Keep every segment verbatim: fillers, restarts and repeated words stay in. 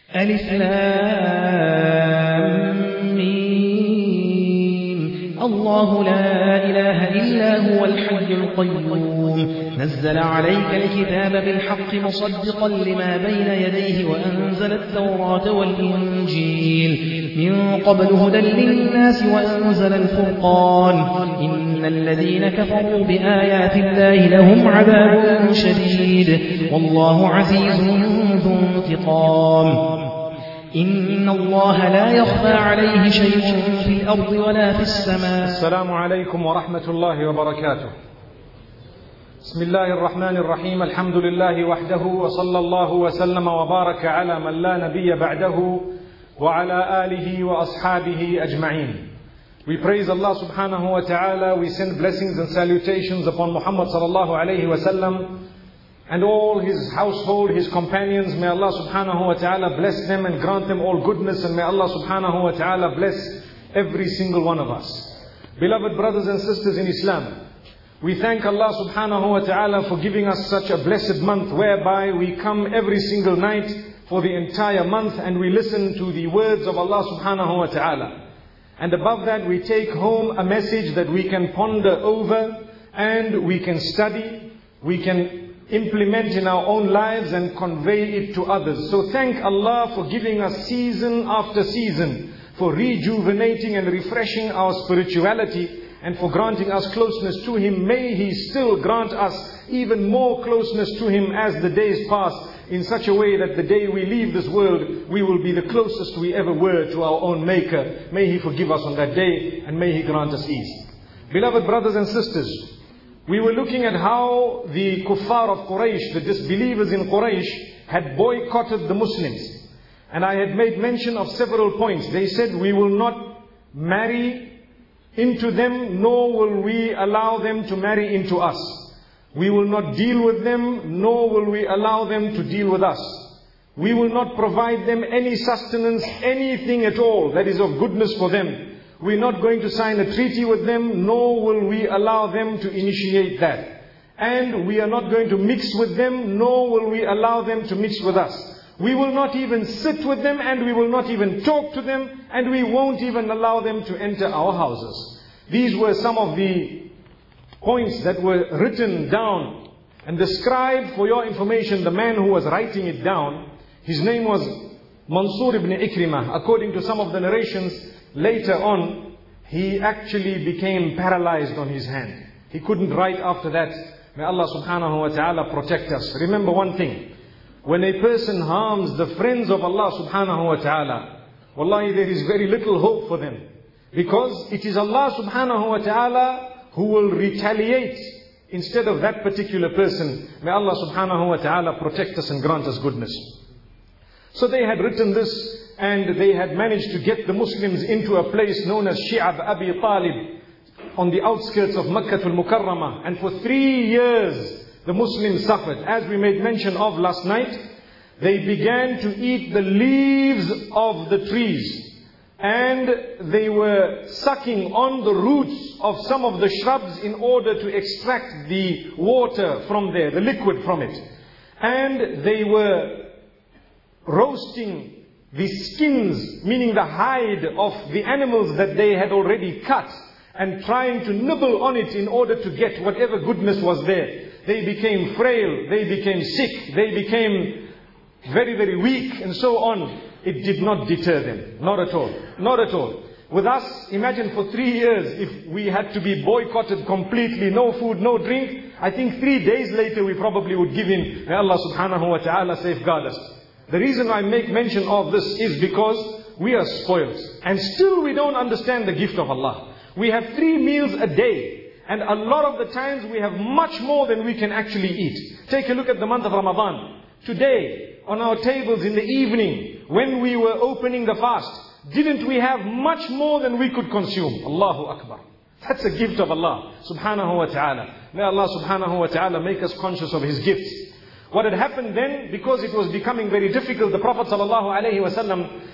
ألف لام ميم الله لا إله إلا هو الحي القيوم نزل عليك الكتاب بالحق مصدقا لما بين يديه وأنزل التوراة والإنجيل من قبل هدى للناس وأنزل الفرقان إن الذين كفروا بآيات الله لهم عذاب شديد والله عزيز ذو انتقام إن الله لا يخفى عليه شيء في الأرض ولا في السماء. السلام عليكم ورحمة الله وبركاته. بسم الله الرحمن الرحيم. الحمد لله وحده وصلى الله وسلم وبارك على من لا نبي بعده وعلى آله وأصحابه أجمعين. We praise Allah subhanahu wa ta'ala. We send blessings and salutations upon Muhammad sallallahu alayhi wa sallam and all his household, his companions. May Allah subhanahu wa ta'ala bless them and grant them all goodness, and may Allah subhanahu wa ta'ala bless every single one of us. Beloved brothers and sisters in Islam, we thank Allah subhanahu wa ta'ala for giving us such a blessed month whereby we come every single night for the entire month and we listen to the words of Allah subhanahu wa ta'ala. And above that we take home a message that we can ponder over and we can study, we can implement in our own lives and convey it to others. So thank Allah for giving us season after season, for rejuvenating and refreshing our spirituality and for granting us closeness to Him. May He still grant us even more closeness to Him as the days pass, in such a way that the day we leave this world, we will be the closest we ever were to our own Maker. May He forgive us on that day and may He grant us ease. Beloved brothers and sisters, we were looking at how the kuffar of Quraysh, the disbelievers in Quraysh, had boycotted the Muslims. And I had made mention of several points. They said, we will not marry into them, nor will we allow them to marry into us. We will not deal with them, nor will we allow them to deal with us. We will not provide them any sustenance, anything at all that is of goodness for them. We're not going to sign a treaty with them, nor will we allow them to initiate that. And we are not going to mix with them, nor will we allow them to mix with us. We will not even sit with them, and we will not even talk to them, and we won't even allow them to enter our houses. These were some of the points that were written down and described. For your information, the man who was writing it down, his name was Mansur ibn Ikrimah. According to some of the narrations, later on, he actually became paralyzed on his hand. He couldn't write after that. May Allah subhanahu wa ta'ala protect us. Remember one thing. When a person harms the friends of Allah subhanahu wa ta'ala, wallahi, there is very little hope for them. Because it is Allah subhanahu wa ta'ala who will retaliate instead of that particular person. May Allah subhanahu wa ta'ala protect us and grant us goodness. So they had written this, and they had managed to get the Muslims into a place known as Shi'ab Abi Talib on the outskirts of Makkah al-Mukarramah. And for three years the Muslims suffered. As we made mention of last night, they began to eat the leaves of the trees. And they were sucking on the roots of some of the shrubs in order to extract the water from there, the liquid from it. And they were roasting the skins, meaning the hide of the animals that they had already cut, and trying to nibble on it in order to get whatever goodness was there. They became frail, they became sick, they became very, very weak, and so on. It did not deter them. Not at all. Not at all. With us, imagine for three years, if we had to be boycotted completely, no food, no drink, I think three days later we probably would give in. May Allah subhanahu wa ta'ala safeguard us. The reason I make mention of this is because we are spoiled. And still we don't understand the gift of Allah. We have three meals a day. And a lot of the times we have much more than we can actually eat. Take a look at the month of Ramadan. Today, on our tables in the evening, when we were opening the fast, didn't we have much more than we could consume? Allahu Akbar. That's a gift of Allah subhanahu wa ta'ala. May Allah subhanahu wa ta'ala make us conscious of His gifts. What had happened then, because it was becoming very difficult, the Prophet sallallahu alaihi wasallam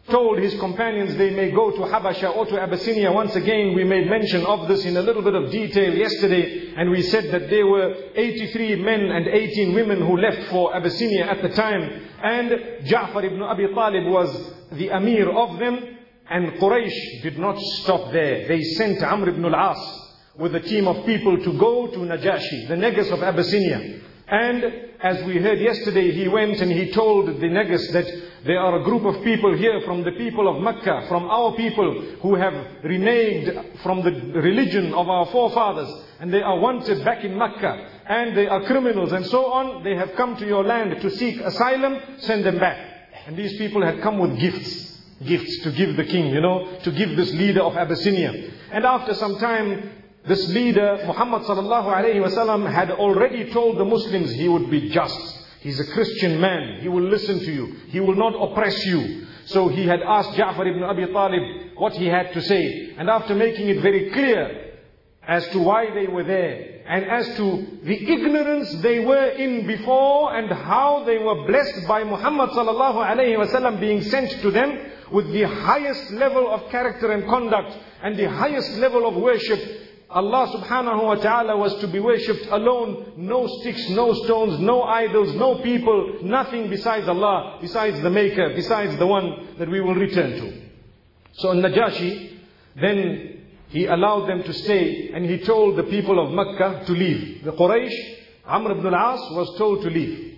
told his companions they may go to Habasha or to Abyssinia. Once again, we made mention of this in a little bit of detail yesterday, and we said that there were eighty-three men and eighteen women who left for Abyssinia at the time, and Ja'far ibn Abi Talib was the Amir of them, and Quraysh did not stop there. They sent Amr ibn al-As with a team of people to go to Najashi, the Negus of Abyssinia. And as we heard yesterday, he went and he told the Negus that there are a group of people here from the people of Mecca, from our people, who have reneged from the religion of our forefathers, and they are wanted back in Mecca, and they are criminals and so on. They have come to your land to seek asylum, send them back. And these people had come with gifts, gifts to give the king, you know, to give this leader of Abyssinia. And after some time, this leader, Muhammad sallallahu alayhi wa sallam, had already told the Muslims he would be just. He's a Christian man. He will listen to you. He will not oppress you. So he had asked Ja'far ibn Abi Talib what he had to say. And after making it very clear as to why they were there, and as to the ignorance they were in before, and how they were blessed by Muhammad sallallahu alayhi wa sallam being sent to them with the highest level of character and conduct, and the highest level of worship, Allah subhanahu wa ta'ala was to be worshipped alone. No sticks, no stones, no idols, no people, nothing besides Allah, besides the Maker, besides the one that we will return to. So Najashi, then he allowed them to stay, and he told the people of Mecca to leave. The Quraysh, Amr ibn al-As was told to leave.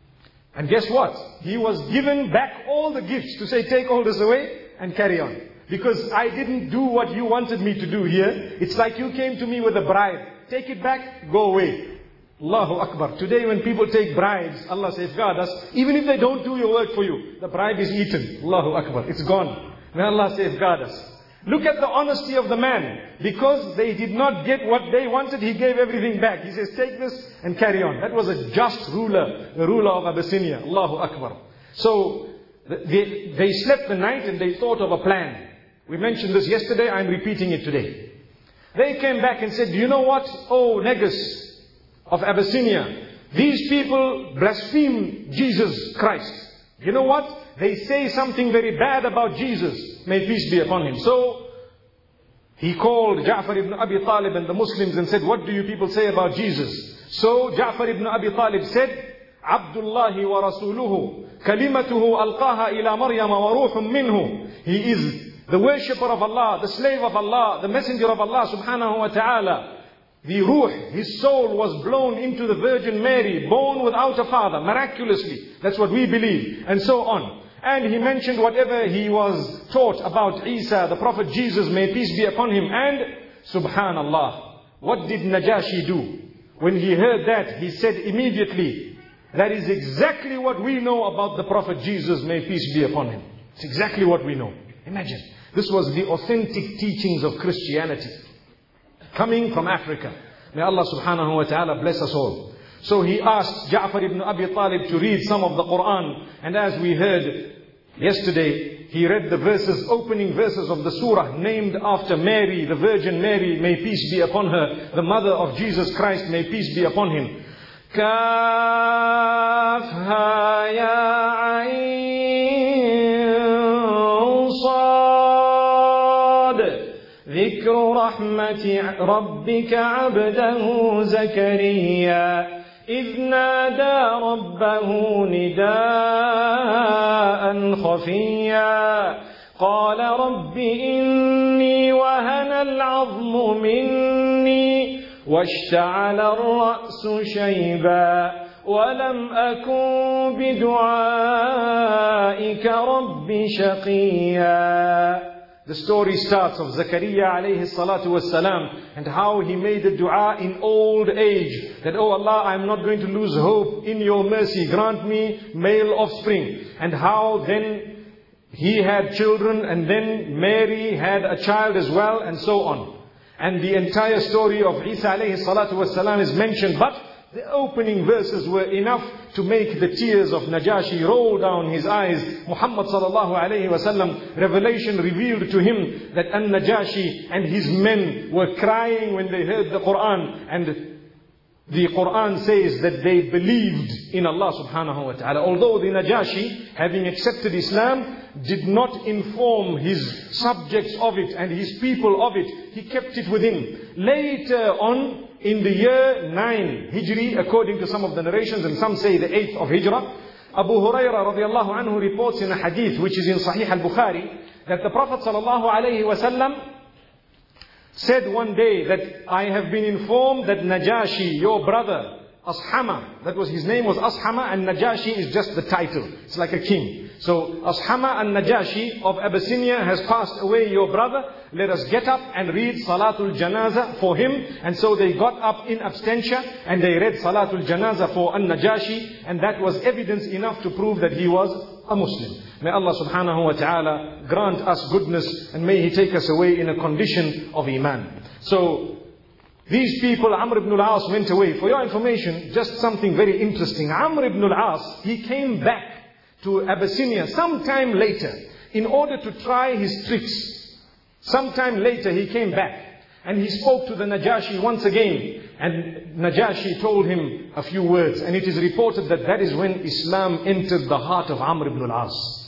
And guess what? He was given back all the gifts to say, take all this away and carry on. Because I didn't do what you wanted me to do here. It's like you came to me with a bribe. Take it back, go away. Allahu Akbar. Today when people take bribes, Allah safeguard us. Even if they don't do your work for you, the bribe is eaten. Allahu Akbar. It's gone. May Allah safeguard us. Look at the honesty of the man. Because they did not get what they wanted, he gave everything back. He says, take this and carry on. That was a just ruler, the ruler of Abyssinia. Allahu Akbar. So they, they slept the night and they thought of a plan. We mentioned this yesterday, I'm repeating it today. They came back and said, do you know what? Oh, Negus of Abyssinia, these people blaspheme Jesus Christ. You know what? They say something very bad about Jesus. May peace be upon him. So, he called Ja'far ibn Abi Talib and the Muslims and said, what do you people say about Jesus? So, Ja'far ibn Abi Talib said, Abdullahi wa Rasuluhu, kalimatuhu alqaha ila Maryam wa ruhum minhu. He is the worshipper of Allah, the slave of Allah, the messenger of Allah subhanahu wa ta'ala. The ruh, his soul was blown into the Virgin Mary, born without a father, miraculously. That's what we believe, and so on. And he mentioned whatever he was taught about Isa, the Prophet Jesus, may peace be upon him. And subhanallah, what did Najashi do? When he heard that, he said immediately, that is exactly what we know about the Prophet Jesus, may peace be upon him. It's exactly what we know. Imagine. This was the authentic teachings of Christianity, coming from Africa. May Allah subhanahu wa ta'ala bless us all. So he asked Ja'far ibn Abi Talib to read some of the Quran. And as we heard yesterday, he read the verses, opening verses of the surah named after Mary, the Virgin Mary, may peace be upon her, the mother of Jesus Christ, may peace be upon him. Kafha ya ayn sad, dhikru rahmati rabbika abdahu Zakariya, إذ نادى ربه نداء خفيا قال رب إني وهن العظم مني واشتعل الرأس شيبا ولم أكن بدعائك رب شقيا. The story starts of Zakaria alayhi salatu was salam, and how he made the dua in old age, that, oh Allah, I am not going to lose hope. In your mercy, grant me male offspring. And how then he had children, and then Mary had a child as well, and so on. And the entire story of Isa alayhi salatu was salam is mentioned, but the opening verses were enough to make the tears of Najashi roll down his eyes. Muhammad sallallahu alayhi wa sallam, revelation revealed to him that An-Najashi and his men were crying when they heard the Quran. And the Quran says that they believed in Allah subhanahu wa ta'ala. Although the Najashi, having accepted Islam, did not inform his subjects of it and his people of it. He kept it within. Later on, in the year nine Hijri, according to some of the narrations, and some say the eighth of Hijrah, Abu Hurairah radiallahu anhu reports in a hadith which is in Sahih al-Bukhari, that the Prophet sallallahu alayhi wasallam said one day that I have been informed that Najashi, your brother, Ashama, that was his name was Ashama, and Najashi is just the title. It's like a king. So Ashama and Najashi of Abyssinia has passed away, your brother. Let us get up and read Salatul Janaza for him. And so they got up in absentia and they read Salatul Janaza for An-Najashi, and that was evidence enough to prove that he was a Muslim. May Allah subhanahu wa ta'ala grant us goodness, and may He take us away in a condition of Iman. So these people, Amr ibn al-As, went away. For your information, just something very interesting. Amr ibn al-As, he came back to Abyssinia sometime later in order to try his tricks. Sometime later he came back and he spoke to the Najashi once again. And Najashi told him a few words. And it is reported that that is when Islam entered the heart of Amr ibn al-As.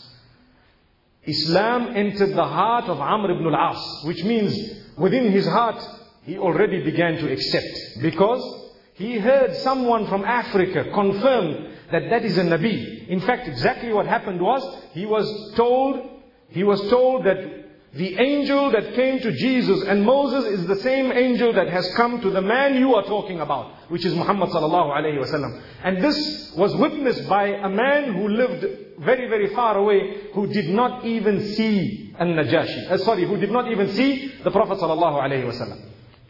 Islam entered the heart of Amr ibn al-As, which means within his heart he already began to accept, because he heard someone from Africa confirm that that is a Nabi. In fact, exactly what happened was, he was told, he was told that the angel that came to Jesus and Moses is the same angel that has come to the man you are talking about, which is Muhammad sallallahu alayhi wasallam. And this was witnessed by a man who lived very, very far away, who did not even see An-Najashi. Uh, sorry, who did not even see the Prophet sallallahu alayhi wasallam.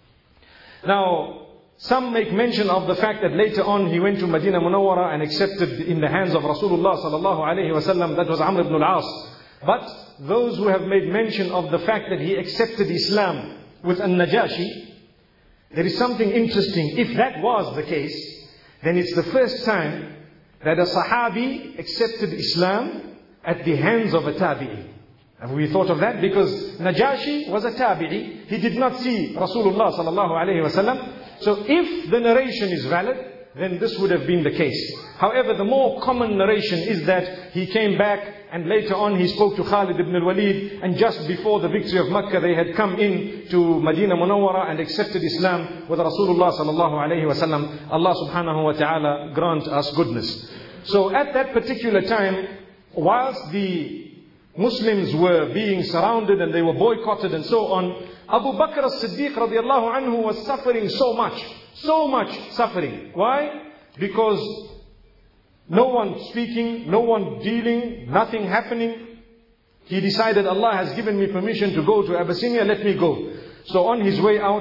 Now, some make mention of the fact that later on he went to Medina Munawwara and accepted in the hands of Rasulullah sallallahu alayhi wasallam. That was Amr ibn al-As. But those who have made mention of the fact that he accepted Islam with An-Najashi, there is something interesting. If that was the case, then it's the first time that a Sahabi accepted Islam at the hands of a Tabi'i. Have we thought of that? Because Najashi was a Tabi'i. He did not see Rasulullah sallallahu alayhi wasallam. So if the narration is valid, then this would have been the case. However, the more common narration is that he came back and later on he spoke to Khalid ibn al-Walid, and just before the victory of Makkah they had come in to Medina Munawwara and accepted Islam with Rasulullah sallallahu alayhi wasallam. Allah subhanahu wa ta'ala grant us goodness. So at that particular time, whilst the Muslims were being surrounded and they were boycotted and so on, Abu Bakr as-Siddiq radiallahu anhu was suffering so much. So much suffering. Why? Because no one speaking, no one dealing, nothing happening. He decided, Allah has given me permission to go to Abyssinia, let me go. So on his way out,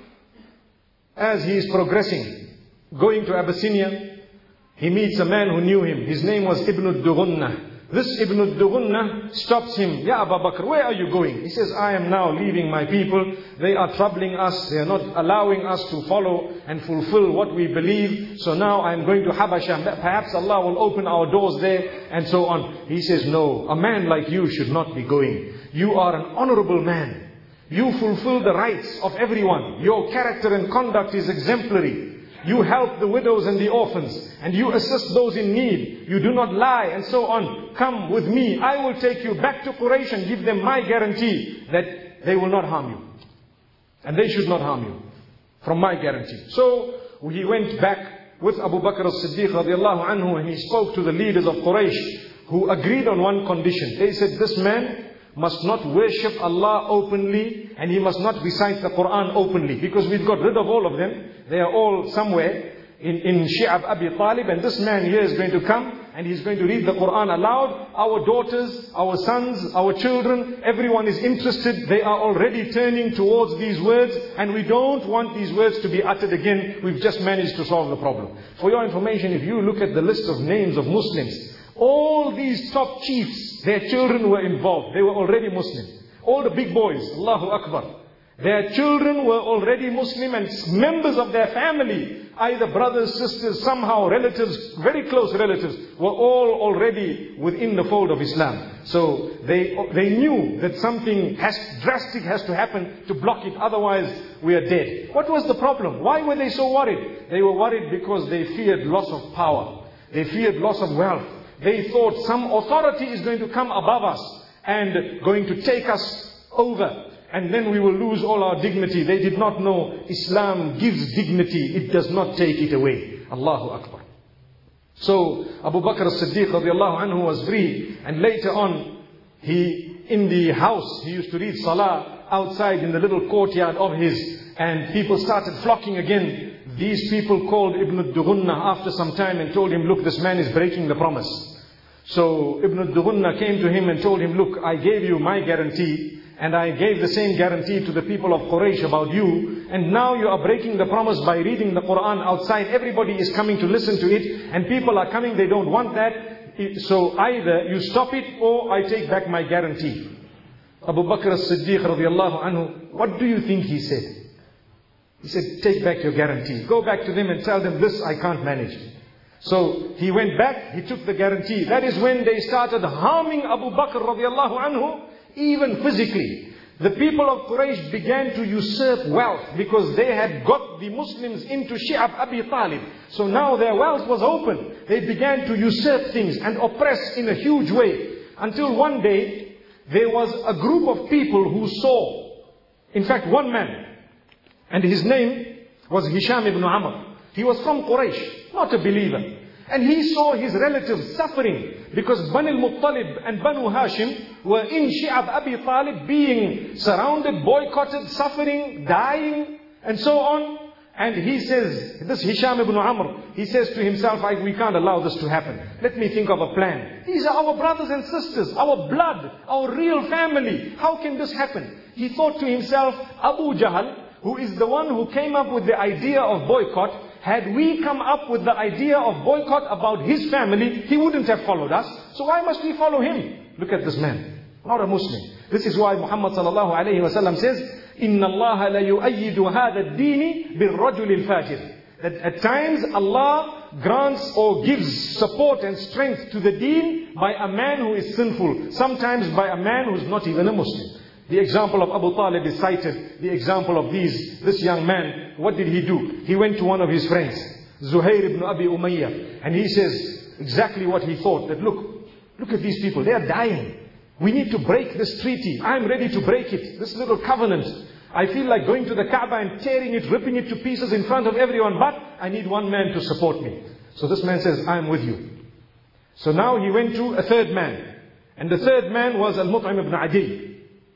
as he is progressing, going to Abyssinia, he meets a man who knew him. His name was Ibn al-Dughunna. This Ibn al-Dughunna stops him. Ya Abu Bakr, where are you going? He says, I am now leaving my people. They are troubling us. They are not allowing us to follow and fulfill what we believe. So now I am going to Habasha. Perhaps Allah will open our doors there and so on. He says, no, a man like you should not be going. You are an honorable man. You fulfill the rights of everyone. Your character and conduct is exemplary. You help the widows and the orphans, and you assist those in need. You do not lie, and so on. Come with me. I will take you back to Quraysh and give them my guarantee that they will not harm you. And they should not harm you. From my guarantee. So he went back with Abu Bakr as-Siddiq radiallahu anhu, and he spoke to the leaders of Quraysh, who agreed on one condition. They said, this man must not worship Allah openly, and he must not recite the Quran openly, because we've got rid of all of them. They are all somewhere in, in Shi'ab Abi Talib, and this man here is going to come and he's going to read the Quran aloud. Our daughters, our sons, our children, everyone is interested. They are already turning towards these words, and we don't want these words to be uttered again. We've just managed to solve the problem. For your information, if you look at the list of names of Muslims, all these top chiefs, their children were involved. They were already Muslim. All the big boys, Allahu Akbar. Their children were already Muslim, and members of their family, either brothers, sisters, somehow relatives, very close relatives, were all already within the fold of Islam. So they, they knew that something has, drastic has to happen to block it, otherwise we are dead. What was the problem? Why were they so worried? They were worried because they feared loss of power. They feared loss of wealth. They thought some authority is going to come above us and going to take us over. And then we will lose all our dignity. They did not know Islam gives dignity. It does not take it away. Allahu Akbar. So Abu Bakr as-Siddiq radiallahu anhu was free. And later on, he, in the house, he used to read Salah outside in the little courtyard of his. And people started flocking again. These people called Ibn al-Dughunna after some time and told him, look, this man is breaking the promise. So Ibn al-Dughunna came to him and told him, look, I gave you my guarantee. And I gave the same guarantee to the people of Quraysh about you. And now you are breaking the promise by reading the Quran outside. Everybody is coming to listen to it. And people are coming, they don't want that. So either you stop it or I take back my guarantee. Abu Bakr as-Siddiq radiallahu anhu, what do you think he said? He said, take back your guarantee. Go back to them and tell them this I can't manage. So he went back, he took the guarantee. That is when they started harming Abu Bakr radiallahu anhu. Even physically, the people of Quraysh began to usurp wealth because they had got the Muslims into Shi'ab Abi Talib. So now their wealth was open. They began to usurp things and oppress in a huge way. Until one day, there was a group of people who saw, in fact one man, and his name was Hisham ibn Amr. He was from Quraysh, not a believer. And he saw his relatives suffering because Banu al-Muttalib and Banu Hashim were in Shi'ab Abi Talib being surrounded, boycotted, suffering, dying, and so on. And he says, this Hisham ibn Amr, he says to himself, I, we can't allow this to happen. Let me think of a plan. These are our brothers and sisters, our blood, our real family. How can this happen? He thought to himself, Abu Jahl, who is the one who came up with the idea of boycott, had we come up with the idea of boycott about his family, he wouldn't have followed us. So why must we follow him? Look at this man, not a Muslim. This is why Muhammad sallallahu alayhi wa sallam says, إِنَّ اللَّهَ لَيُؤَيِّدُ هَذَا الدِّينِ بِالرَّجُلِ الْفَاجِرِ. That at times Allah grants or gives support and strength to the deen by a man who is sinful. Sometimes by a man who is not even a Muslim. The example of Abu Talib is cited. The example of these, this young man, what did he do? He went to one of his friends, Zuhair ibn Abi Umayyah, and he says exactly what he thought. That look, look at these people, they are dying. We need to break this treaty. I'm ready to break it. This little covenant. I feel like going to the Kaaba and tearing it, ripping it to pieces in front of everyone, but I need one man to support me. So this man says, I'm with you. So now he went to a third man. And the third man was Al-Mut'im ibn Adi.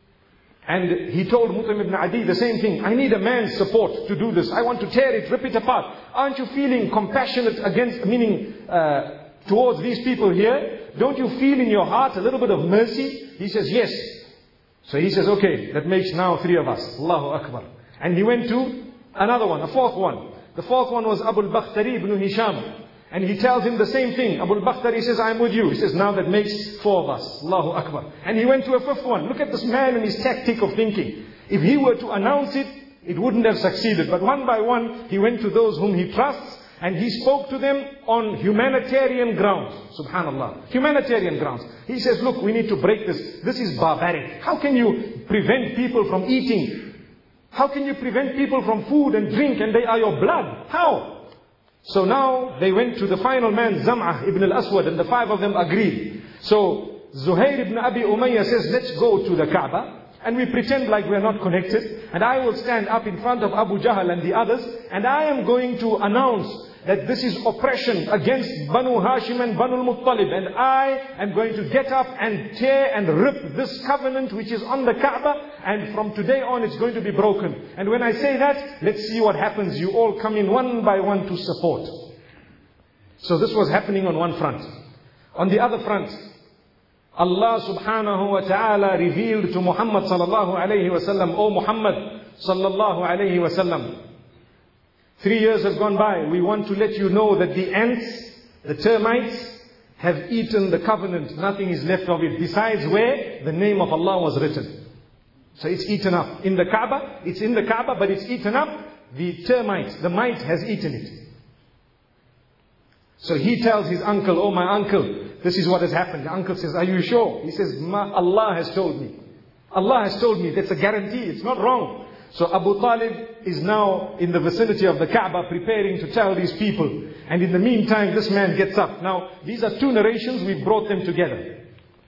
And he told Mut'im ibn Adi the same thing. I need a man's support to do this. I want to tear it, rip it apart. Aren't you feeling compassionate against, meaning uh, towards these people here? Don't you feel in your heart a little bit of mercy? He says, yes. So he says, okay, that makes now three of us. Allahu Akbar. And he went to another one, a fourth one. The fourth one was Abu al-Bakhtari ibn Hisham. And he tells him the same thing. Abu al-Bakhtari says, I'm with you. He says, now that makes four of us. Allahu Akbar. And he went to a fifth one. Look at this man and his tactic of thinking. If he were to announce it, it wouldn't have succeeded. But one by one, he went to those whom he trusts. And he spoke to them on humanitarian grounds. Subhanallah. Humanitarian grounds. He says, look, we need to break this. This is barbaric. How can you prevent people from eating? How can you prevent people from food and drink and they are your blood? How? So now they went to the final man, Zam'ah ibn al-Aswad, and the five of them agreed. So Zuhair ibn Abi Umayyah says, let's go to the Kaaba and we pretend like we're not connected. And I will stand up in front of Abu Jahl and the others, and I am going to announce that this is oppression against Banu Hashim and Banu al-Muttalib. And I am going to get up and tear and rip this covenant which is on the Kaaba. And from today on it's going to be broken. And when I say that, let's see what happens. You all come in one by one to support. So this was happening on one front. On the other front, Allah subhanahu wa ta'ala revealed to Muhammad sallallahu alayhi wa sallam, O Muhammad sallallahu alayhi wa sallam, three years have gone by. We want to let you know that the ants, the termites, have eaten the covenant. Nothing is left of it. Besides where the name of Allah was written. So it's eaten up. In the Kaaba, it's in the Kaaba, but it's eaten up. The termite, the mite has eaten it. So he tells his uncle, oh my uncle, this is what has happened. The uncle says, are you sure? He says, Ma, Allah has told me. Allah has told me. That's a guarantee. It's not wrong. So Abu Talib is now in the vicinity of the Kaaba preparing to tell these people. And in the meantime, this man gets up. Now, these are two narrations. We've brought them together.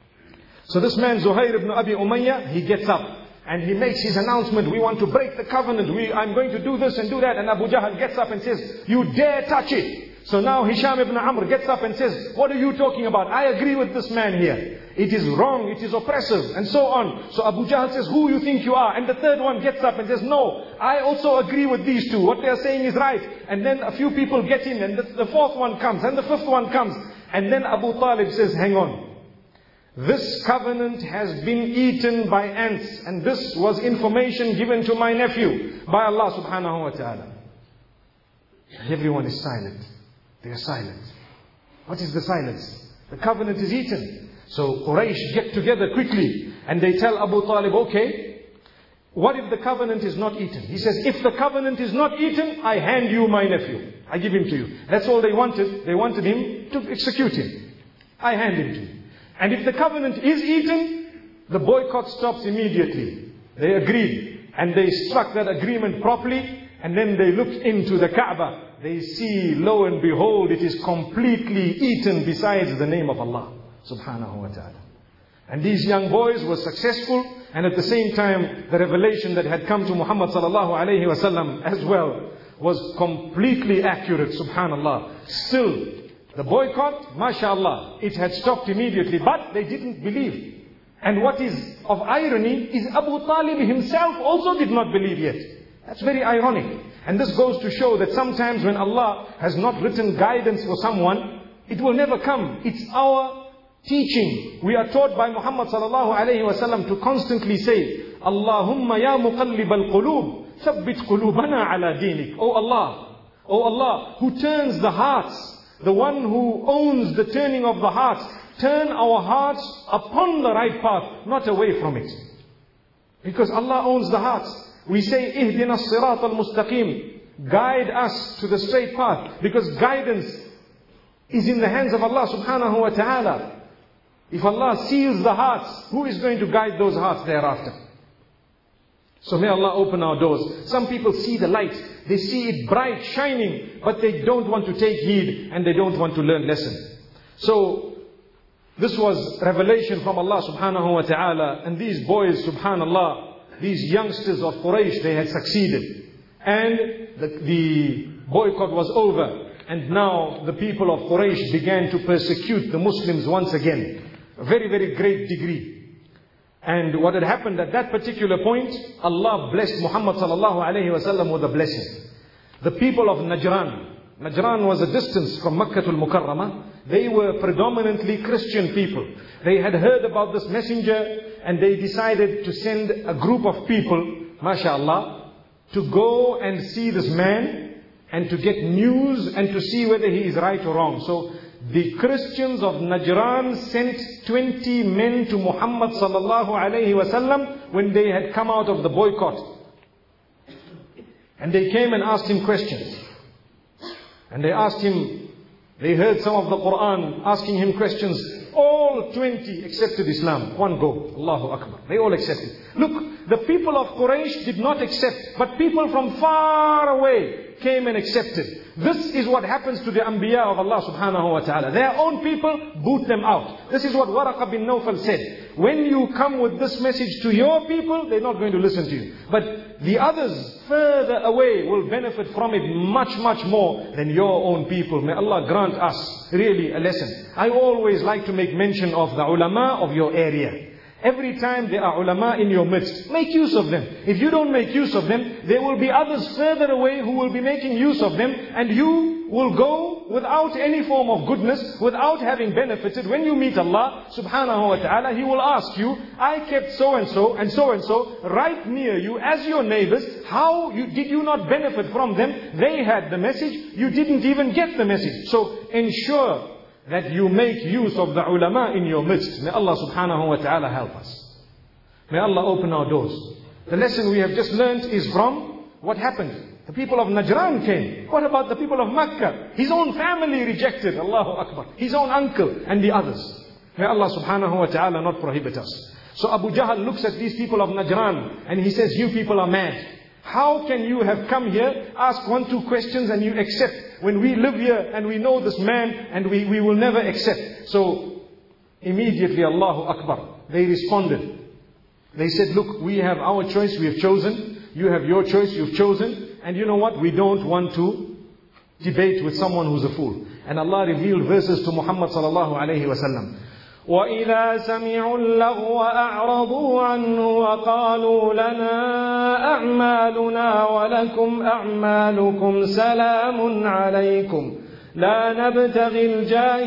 So this man, Zuhair ibn Abi Umayyah, he gets up. And he makes his announcement, we want to break the covenant. We, I'm going to do this and do that. And Abu Jahl gets up and says, you dare touch it. So now Hisham ibn Amr gets up and says, what are you talking about? I agree with this man here. It is wrong, it is oppressive, and so on. So Abu Jahl says, who you think you are? And the third one gets up and says, no, I also agree with these two. What they are saying is right. And then a few people get in, and the, the fourth one comes, and the fifth one comes. And then Abu Talib says, hang on. This covenant has been eaten by ants, and this was information given to my nephew by Allah subhanahu wa ta'ala. Everyone is silent. They are silent. What is the silence? The covenant is eaten. So Quraysh get together quickly and they tell Abu Talib, okay, what if the covenant is not eaten? He says, if the covenant is not eaten, I hand you my nephew. I give him to you. That's all they wanted. They wanted him to execute him. I hand him to you. And if the covenant is eaten, the boycott stops immediately. They agreed. And they struck that agreement properly. And then they looked into the Kaaba. They see, lo and behold, it is completely eaten besides the name of Allah subhanahu wa ta'ala. And these young boys were successful, and at the same time, the revelation that had come to Muhammad sallallahu alayhi wa sallam as well was completely accurate, subhanallah. Still, the boycott, mashallah, it had stopped immediately, but they didn't believe. And what is of irony is Abu Talib himself also did not believe yet. That's very ironic. And this goes to show that sometimes when Allah has not written guidance for someone, it will never come. It's our teaching. We are taught by Muhammad sallallahu alayhi wa sallam to constantly say, Allahumma ya muqallib al-qulub, thabbit qulubana ala dinik. Oh Allah, oh Allah, who turns the hearts, the one who owns the turning of the hearts, turn our hearts upon the right path, not away from it. Because Allah owns the hearts. We say, Ihdina as-sirat al-mustaqim. Guide us to the straight path. Because guidance is in the hands of Allah subhanahu wa ta'ala. If Allah seals the hearts, who is going to guide those hearts thereafter? So may Allah open our doors. Some people see the light. They see it bright, shining, but they don't want to take heed and they don't want to learn lesson. So this was revelation from Allah subhanahu wa ta'ala. And these boys, subhanallah, these youngsters of Quraysh, they had succeeded. And the, the boycott was over. And now the people of Quraysh began to persecute the Muslims once again. A very, very great degree. And what had happened at that particular point, Allah blessed Muhammad sallallahu alayhi wa sallam with a blessing. The people of Najran. Najran was a distance from Makkah al-Mukarramah. They were predominantly Christian people. They had heard about this messenger and they decided to send a group of people, mashallah, to go and see this man and to get news and to see whether he is right or wrong. So the Christians of Najran sent twenty men to Muhammad sallallahu alayhi wa sallam when they had come out of the boycott. And they came and asked him questions. And they asked him, they heard some of the Quran asking him questions. All twenty accepted Islam. One go. Allahu Akbar. They all accepted. Look, the people of Quraysh did not accept, but people from far away came and accepted. This is what happens to the Anbiya of Allah subhanahu wa ta'ala. Their own people boot them out. This is what Waraqa bin Nawfal said. When you come with this message to your people, they're not going to listen to you. But the others further away will benefit from it much, much more than your own people. May Allah grant us really a lesson. I always like to make mention of the ulama of your area. Every time there are ulama in your midst, make use of them. If you don't make use of them, there will be others further away who will be making use of them, and you will go without any form of goodness, without having benefited. When you meet Allah subhanahu wa ta'ala, He will ask you, I kept so and so and so and so right near you as your neighbors. How you, did you not benefit from them? They had the message, you didn't even get the message. So ensure that you make use of the ulama in your midst. May Allah subhanahu wa ta'ala help us. May Allah open our doors. The lesson we have just learnt is from what happened. The people of Najran came. What about the people of Makkah? His own family rejected. Allahu Akbar. His own uncle and the others. May Allah subhanahu wa ta'ala not prohibit us. So Abu Jahl looks at these people of Najran and he says, you people are mad. How can you have come here, ask one, two questions and you accept, when we live here and we know this man and we, we will never accept. So immediately, Allahu Akbar, they responded. They said, look, we have our choice, we have chosen. You have your choice, you've chosen. And you know what? We don't want to debate with someone who's a fool. And Allah revealed verses to Muhammad sallallahu alayhi wa sallam. وَإِذَا سَمِعُوا اللَّغْوَ أَعْرَضُوا عَنْهُ وَقَالُوا لَنَا أَعْمَالُنَا وَلَكُمْ أَعْمَالُكُمْ سَلَامٌ عَلَيْكُمْ لَا نَبْتَغِي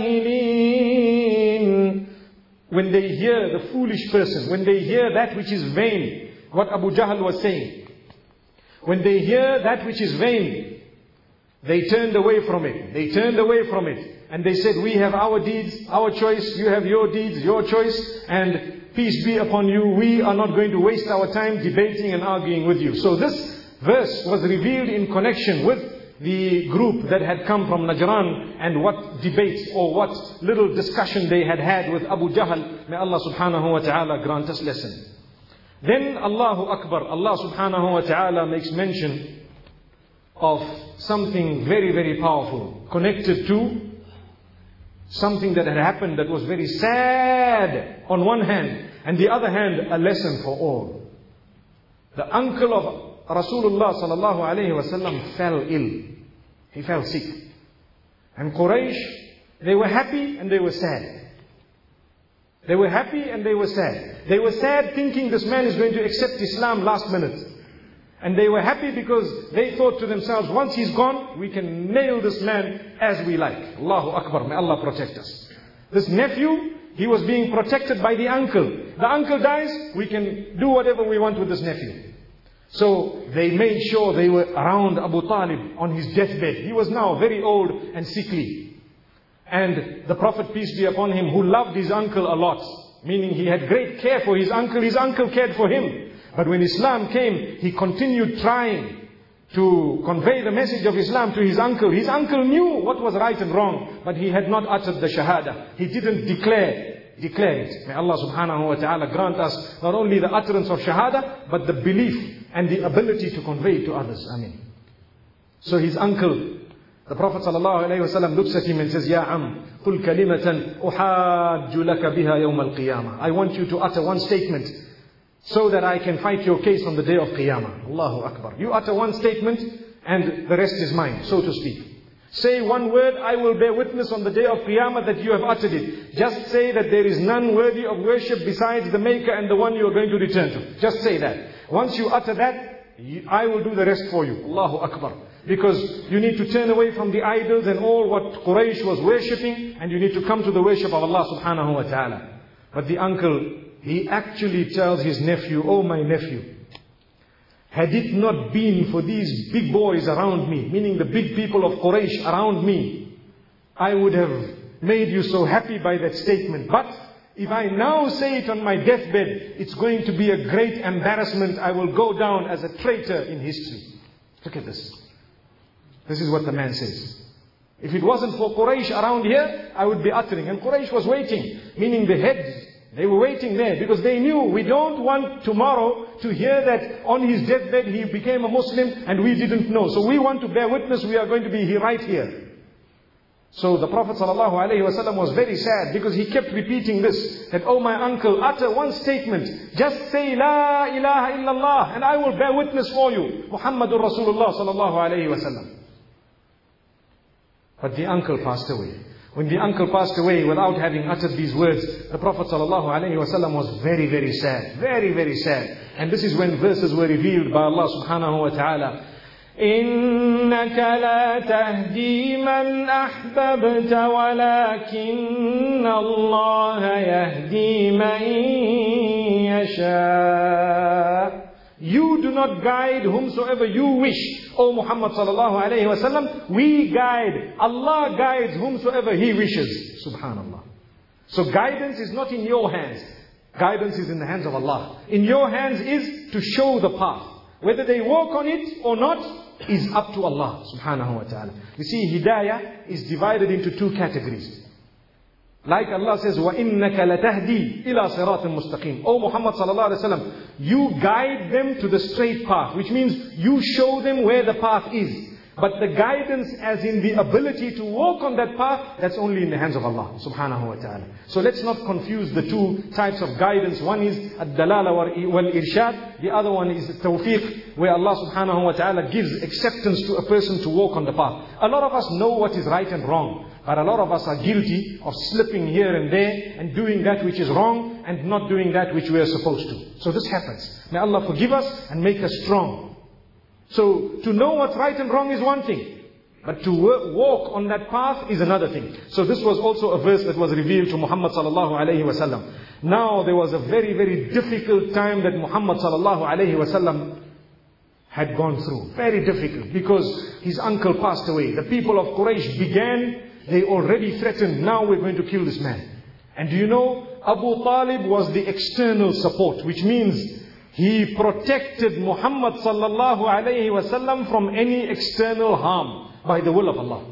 الْجَاهِلِينَ. When they hear the foolish person, when they hear that which is vain, what Abu Jahl was saying, when they hear that which is vain, they turned away from it. They turned away from it. And they said, we have our deeds, our choice. You have your deeds, your choice. And peace be upon you. We are not going to waste our time debating and arguing with you. So this verse was revealed in connection with the group that had come from Najran and what debates or what little discussion they had had with Abu Jahl. May Allah subhanahu wa ta'ala grant us lesson. Then Allahu Akbar, Allah subhanahu wa ta'ala makes mention of something very, very powerful connected to something that had happened that was very sad on one hand, and the other hand a lesson for all. The uncle of Rasulullah sallallahu alayhi wa sallam fell ill. He fell sick. And Quraysh, they were happy and they were sad. They were happy and they were sad. They were sad thinking this man is going to accept Islam last minute. And they were happy because they thought to themselves, once he's gone, we can nail this man as we like. Allahu Akbar, may Allah protect us. This nephew, he was being protected by the uncle. The uncle dies, we can do whatever we want with this nephew. So they made sure they were around Abu Talib on his deathbed. He was now very old and sickly. And the Prophet, peace be upon him, who loved his uncle a lot, meaning he had great care for his uncle, his uncle cared for him. But when Islam came, he continued trying to convey the message of Islam to his uncle. His uncle knew what was right and wrong, but he had not uttered the Shahada. He didn't declare, declare it. May Allah subhanahu wa ta'ala grant us not only the utterance of Shahada, but the belief and the ability to convey it to others. Ameen. So his uncle, the Prophet sallallahu alayhi wa sallam, looks at him and says, Ya Am, قُلْ كَلِمَةً أُحَاجُّ لَكَ بِهَا يَوْمَ الْقِيَامَةِ. I want you to utter one statement so that I can fight your case on the day of Qiyamah. Allahu Akbar. You utter one statement and the rest is mine, so to speak. Say one word, I will bear witness on the day of Qiyamah that you have uttered it. Just say that there is none worthy of worship besides the Maker and the one you are going to return to. Just say that. Once you utter that, I will do the rest for you. Allahu Akbar. Because you need to turn away from the idols and all what Quraysh was worshipping, and you need to come to the worship of Allah subhanahu wa ta'ala. But the uncle, he actually tells his nephew, oh my nephew, had it not been for these big boys around me, meaning the big people of Quraysh around me, I would have made you so happy by that statement. But if I now say it on my deathbed, it's going to be a great embarrassment. I will go down as a traitor in history. Look at this. This is what the man says. If it wasn't for Quraysh around here, I would be uttering. And Quraysh was waiting, meaning the heads. They were waiting there because they knew we don't want tomorrow to hear that on his deathbed he became a Muslim and we didn't know. So we want to bear witness, we are going to be right here. So the Prophet ﷺ was very sad because he kept repeating this, that, oh my uncle, utter one statement. Just say, La ilaha illallah, and I will bear witness for you. Muhammadur Rasulullah sallallahu alayhi wa sallam. But the uncle passed away. When the uncle passed away without having uttered these words, the Prophet ﷺ was very, very sad. Very, very sad. And this is when verses were revealed by Allah subhanahu wa ta'ala. إِنَّكَ لَا تَهْدِي مَنْ أَحْبَبْتَ وَلَكِنَّ اللَّهَ يَهْدِي مَنْ يَشَاءُ. You do not guide whomsoever you wish, O Muhammad sallallahu alayhi wa sallam. We guide. Allah guides whomsoever He wishes. Subhanallah. So guidance is not in your hands. Guidance is in the hands of Allah. In your hands is to show the path. Whether they walk on it or not is up to Allah subhanahu wa ta'ala. You see, hidayah is divided into two categories. Like Allah says, وَإِنَّكَ لَتَهْدِي إِلَى صِرَاطٍ مُسْتَقِيمٍ. O Muhammad sallallahu alayhi wa sallam, you guide them to the straight path, which means you show them where the path is. But the guidance as in the ability to walk on that path, that's only in the hands of Allah subhanahu wa ta'ala. So let's not confuse the two types of guidance. One is ad-dalala wal-irshad. The other one is tawfiq, where Allah subhanahu wa ta'ala gives acceptance to a person to walk on the path. A lot of us know what is right and wrong. But a lot of us are guilty of slipping here and there and doing that which is wrong and not doing that which we are supposed to. So this happens. May Allah forgive us and make us strong. So to know what's right and wrong is one thing. But to walk on that path is another thing. So this was also a verse that was revealed to Muhammad sallallahu alayhi wa sallam. Now there was a very, very difficult time that Muhammad sallallahu alayhi wa sallam had gone through. Very difficult, because his uncle passed away. The people of Quraysh began, they already threatened, now we're going to kill this man. And do you know, Abu Talib was the external support, which means he protected Muhammad sallallahu alayhi wa sallam from any external harm by the will of Allah.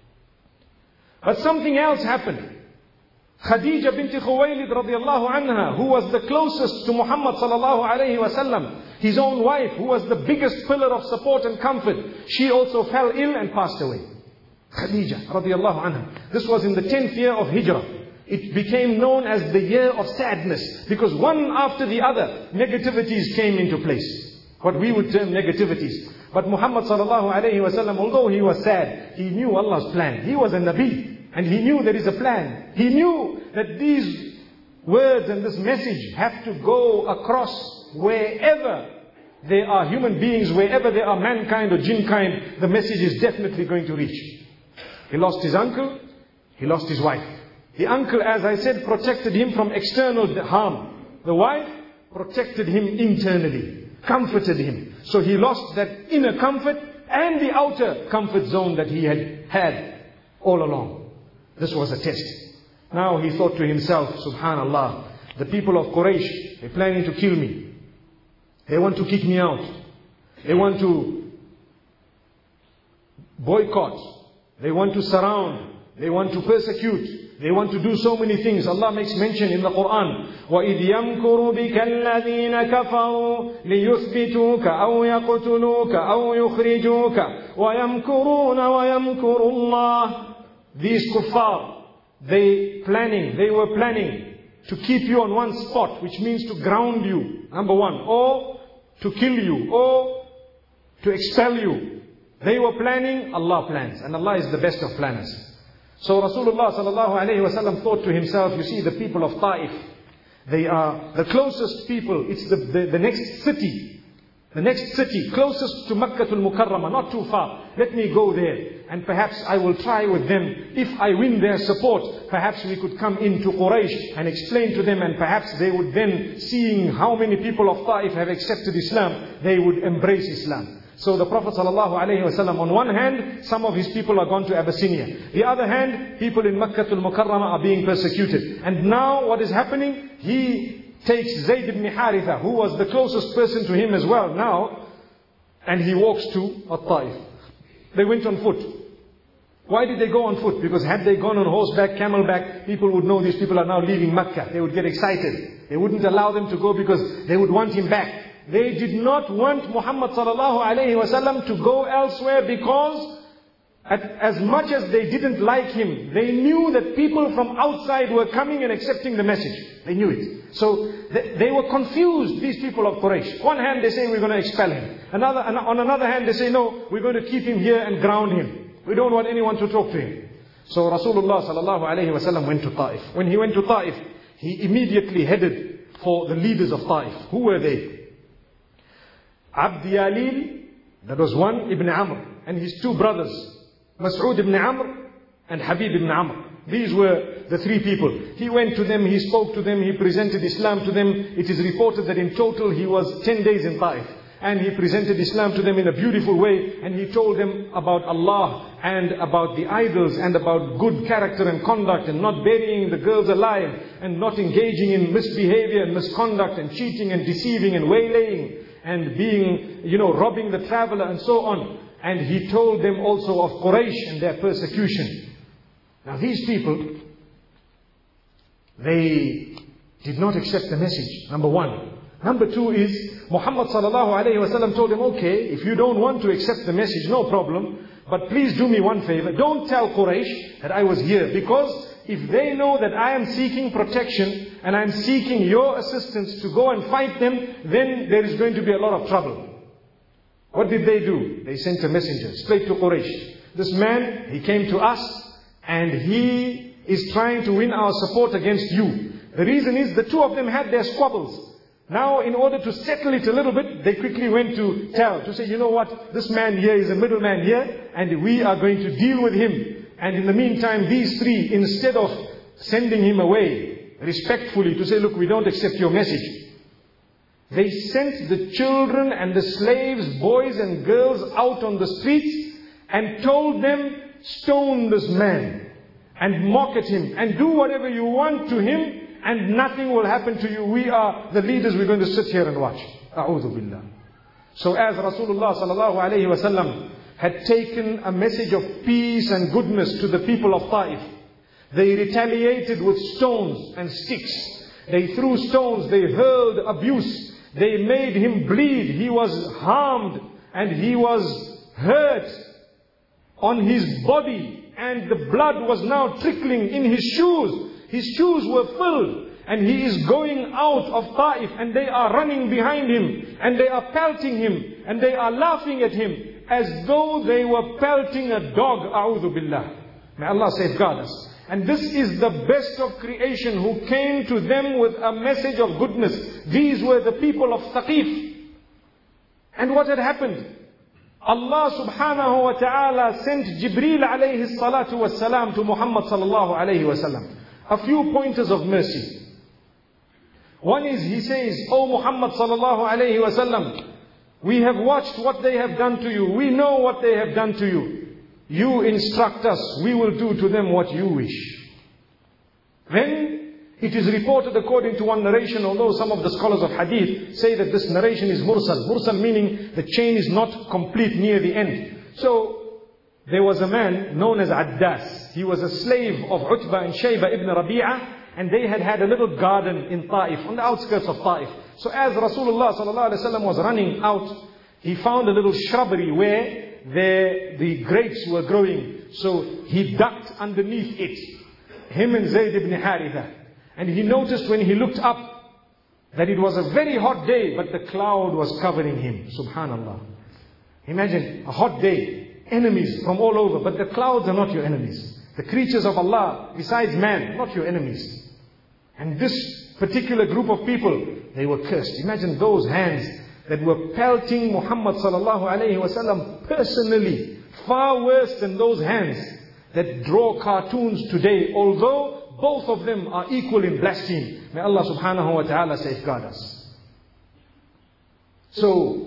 But something else happened. Khadija bint Khuwaylid radiallahu anha, who was the closest to Muhammad sallallahu alayhi wa sallam, his own wife, who was the biggest pillar of support and comfort, she also fell ill and passed away. Khadija radiallahu anha. This was in the tenth year of Hijrah. It became known as the year of sadness, because one after the other negativities came into place. What we would term negativities. But Muhammad sallallahu alayhi wa sallam, although he was sad, he knew Allah's plan. He was a Nabi, and he knew there is a plan. He knew that these words and this message have to go across wherever there are human beings, wherever there are mankind or jinn kind, the message is definitely going to reach. He lost his uncle, he lost his wife. The uncle, as I said, protected him from external harm. The wife protected him internally, comforted him. So he lost that inner comfort and the outer comfort zone that he had had all along. This was a test. Now he thought to himself, subhanallah, the people of Quraysh, they're planning to kill me. They want to kick me out. They want to boycott. They want to surround. They want to persecute. They want to do so many things. Allah makes mention in the Quran, وَإِذْ يَمْكُرُ بِكَ الَّذِينَ كَفَرُوا لِيُثْبِتُوكَ أَوْ يَقْتُلُوكَ أَوْ يُخْرِجُوكَ وَيَمْكُرُونَ وَيَمْكُرُ اللَّهُ. These kuffar, they planning, they were planning to keep you on one spot, which means to ground you, number one, or to kill you, or to expel you. They were planning, Allah plans, and Allah is the best of planners. So Rasulullah sallallahu alayhi wa sallam thought to himself, you see, the people of Taif, they are the closest people. It's the, the, the next city. The next city, closest to Makkatul Mukarramah, not too far. Let me go there. And perhaps I will try with them. If I win their support, perhaps we could come into Quraysh and explain to them. And perhaps they would then, seeing how many people of Taif have accepted Islam, they would embrace Islam. So the Prophet ﷺ, on one hand, some of his people are gone to Abyssinia. The other hand, people in Makkatul Mukarramah are being persecuted. And now what is happening? He takes Zayd ibn Haritha, who was the closest person to him as well now, and he walks to At-Taif. They went on foot. Why did they go on foot? Because had they gone on horseback, camelback, people would know these people are now leaving Makkah. They would get excited. They wouldn't allow them to go because they would want him back. They did not want Muhammad sallallahu alayhi wa sallam to go elsewhere, because at, as much as they didn't like him, they knew that people from outside were coming and accepting the message. They knew it. So they, they were confused, these people of Quraysh. One hand they say, we're going to expel him. Another, on another hand they say, no, we're going to keep him here and ground him. We don't want anyone to talk to him. So Rasulullah sallallahu alayhi wa sallam went to Taif. When he went to Taif, he immediately headed for the leaders of Taif. Who were they? Abd Yalil, that was one, Ibn Amr, and his two brothers, Mas'ud ibn Amr and Habib ibn Amr. These were the three people. He went to them, he spoke to them, he presented Islam to them. It is reported that in total he was ten days in Taif. and he presented Islam to them in a beautiful way, and he told them about Allah and about the idols and about good character and conduct and not burying the girls alive and not engaging in misbehavior and misconduct and cheating and deceiving and waylaying and being, you know, robbing the traveler and so on. And he told them also of Quraysh and their persecution. Now these people, they did not accept the message, number one. Number two is, Muhammad sallallahu alayhi wa sallam told them, okay, if you don't want to accept the message, no problem, but please do me one favor, don't tell Quraysh that I was here, because if they know that I am seeking protection and I am seeking your assistance to go and fight them, then there is going to be a lot of trouble. What did they do? They sent a messenger straight to Quraysh. This man, he came to us and he is trying to win our support against you. The reason is the two of them had their squabbles. Now, in order to settle it a little bit, they quickly went to tell, to say, you know what, this man here is a middleman here, and we are going to deal with him. And in the meantime, these three, instead of sending him away respectfully to say, look, we don't accept your message, they sent the children and the slaves, boys and girls out on the streets and told them, stone this man and mock at him and do whatever you want to him, and nothing will happen to you. We are the leaders, we're going to sit here and watch. A'udhu billah. So as Rasulullah sallallahu alayhi wa sallam had taken a message of peace and goodness to the people of Taif, they retaliated with stones and sticks. They threw stones, they hurled abuse, they made him bleed. He was harmed and he was hurt on his body, and the blood was now trickling in his shoes. His shoes were filled, and he is going out of Taif, and they are running behind him, and they are pelting him, and they are laughing at him, as though they were pelting a dog. A'udhu billah. May Allah safeguard us. And this is the best of creation who came to them with a message of goodness. These were the people of Thaqif. And what had happened? Allah subhanahu wa ta'ala sent Jibreel alayhi salatu was salam to Muhammad sallallahu alayhi wa sallam. A few pointers of mercy. One is, he says, O Muhammad sallallahu alayhi wa sallam, we have watched what they have done to you. We know what they have done to you. You instruct us. We will do to them what you wish. Then, it is reported according to one narration, although some of the scholars of hadith say that this narration is mursal. Mursal meaning the chain is not complete near the end. So, there was a man known as Addas. He was a slave of Utbah and Shayba ibn Rabi'ah, and they had had a little garden in Taif, on the outskirts of Taif. So as Rasulullah sallallahu alaihi wasallam was running out, he found a little shrubbery where the, the grapes were growing. So he ducked underneath it, him and Zayd ibn Haritha. And he noticed when he looked up that it was a very hot day, but the cloud was covering him. Subhanallah. Imagine a hot day. Enemies from all over, but the clouds are not your enemies. The creatures of Allah, besides man, not your enemies. And this particular group of people, they were cursed. Imagine those hands that were pelting Muhammad sallallahu alayhi wa sallam personally, far worse than those hands that draw cartoons today, although both of them are equal in blasphemy. May Allah subhanahu wa ta'ala safeguard us. So,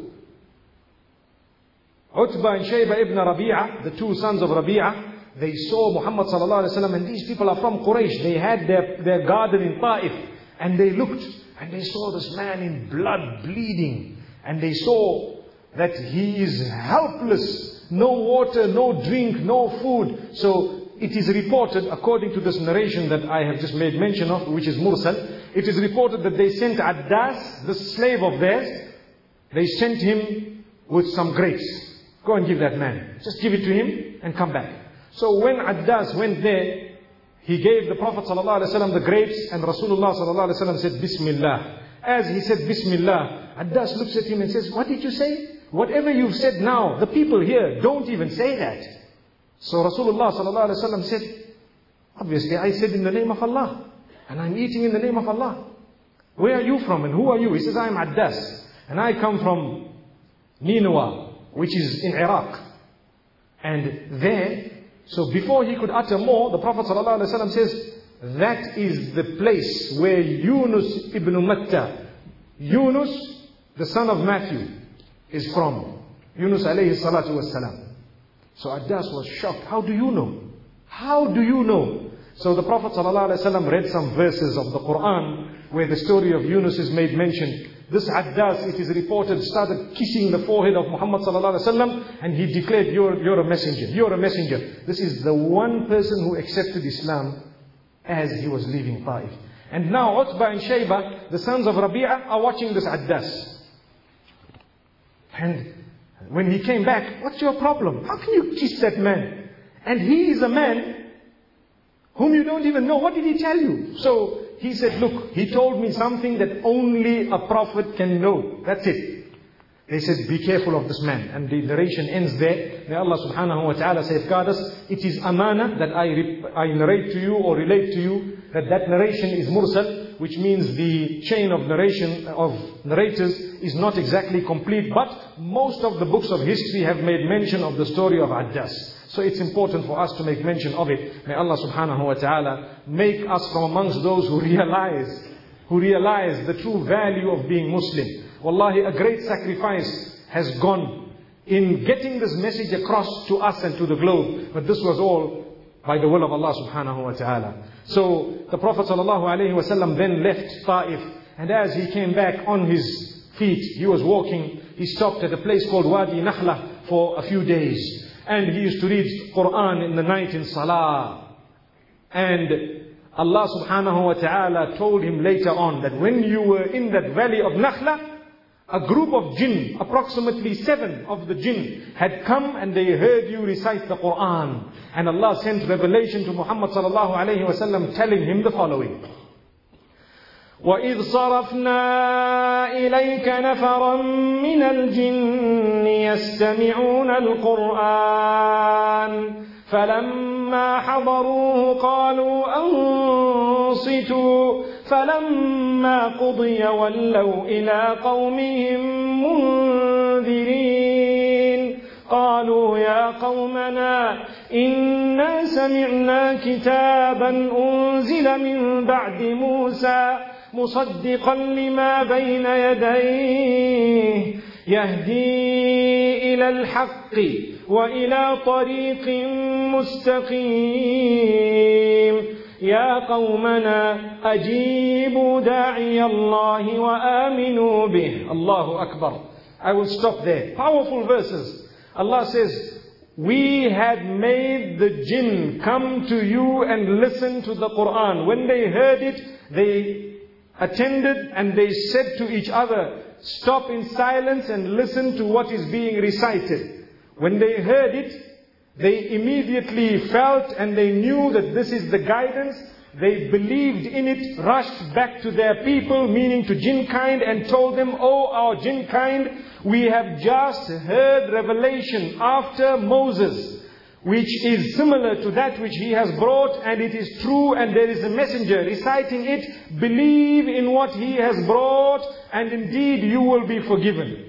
Utbah and Shayba ibn Rabi'ah, the two sons of Rabi'ah, they saw Muhammad sallallahu alayhi wa sallam, and these people are from Quraysh. They had their, their garden in Taif, and they looked, and they saw this man in blood bleeding, and they saw that he is helpless, no water, no drink, no food. So it is reported, according to this narration that I have just made mention of, which is Mursal, it is reported that they sent Addas, the slave of theirs, they sent him with some grapes. Go and give that man. Just give it to him and come back. So when Addas went there, he gave the Prophet ﷺ the grapes, and Rasulullah ﷺ said, Bismillah. As he said Bismillah, Addas looks at him and says, what did you say? Whatever you've said now, the people here don't even say that. So Rasulullah ﷺ said, obviously I said in the name of Allah, and I'm eating in the name of Allah. Where are you from and who are you? He says, I am Addas, and I come from Nineveh, which is in Iraq. And there, so before he could utter more, the Prophet ﷺ says, that is the place where Yunus ibn Matta, Yunus, the son of Matthew, is from Yunus alayhi salatu was salam. So Addas was shocked. How do you know? How do you know? So the Prophet ﷺ read some verses of the Quran where the story of Yunus is made mention. This Addas, it is reported, started kissing the forehead of Muhammad ﷺ and he declared, you're, you're a messenger, you're a messenger. This is the one person who accepted Islam as he was leaving Taif. And now Utbah and Shayba, the sons of Rabi'ah, are watching this Addas. And when he came back, what's your problem? How can you kiss that man? And he is a man whom you don't even know. What did he tell you? So he said, look, he told me something that only a prophet can know. That's it. They said, be careful of this man. And the narration ends there. May Allah subhanahu wa ta'ala safeguard us. It is amana that I, I narrate to you or relate to you. That that narration is mursal, which means the chain of narration of narrators is not exactly complete. But most of the books of history have made mention of the story of Addas. So it's important for us to make mention of it. May Allah subhanahu wa ta'ala make us from amongst those who realize, who realize the true value of being Muslim. Wallahi, a great sacrifice has gone in getting this message across to us and to the globe. But this was all by the will of Allah subhanahu wa ta'ala. So the Prophet sallallahu alayhi wa sallam then left Taif. And as he came back on his feet, he was walking, he stopped at a place called Wadi Nakhla for a few days. And he used to read Quran in the night in Salah. And Allah subhanahu wa ta'ala told him later on that when you were in that valley of Nakhla, a group of jinn, approximately seven of the jinn, had come and they heard you recite the Quran. And Allah sent revelation to Muhammad sallallahu alayhi wa sallam telling him the following. وَإِذْ صَرَفْنَا إِلَيْكَ نَفَرًا مِنَ الْجِنِّ يَسْتَمِعُونَ الْقُرْآنَ فَلَمَّا حَضَرُوهُ قَالُوا أَنصِتُوا فَلَمَّا قُضِيَ وَلَّوْا إِلَىٰ قَوْمِهِمْ مُنذِرِينَ قالوا يا قومنا إنا سمعنا كتابا أنزل من بعد موسى مصدقا لما بين يديه يهدي إلى الحق وإلى طريق مستقيم يا قومنا أجيبوا داعي الله وآمنوا به. الله أكبر. I will stop there. Powerful verses. Allah says, we had made the jinn come to you and listen to the Quran. When they heard it, they attended and they said to each other, stop in silence and listen to what is being recited. When they heard it, they immediately felt and they knew that this is the guidance. They believed in it, rushed back to their people, meaning to jinn kind, and told them, oh, our jinn kind, we have just heard revelation after Moses, which is similar to that which he has brought, and it is true, and there is a messenger reciting it. Believe in what he has brought, and indeed you will be forgiven.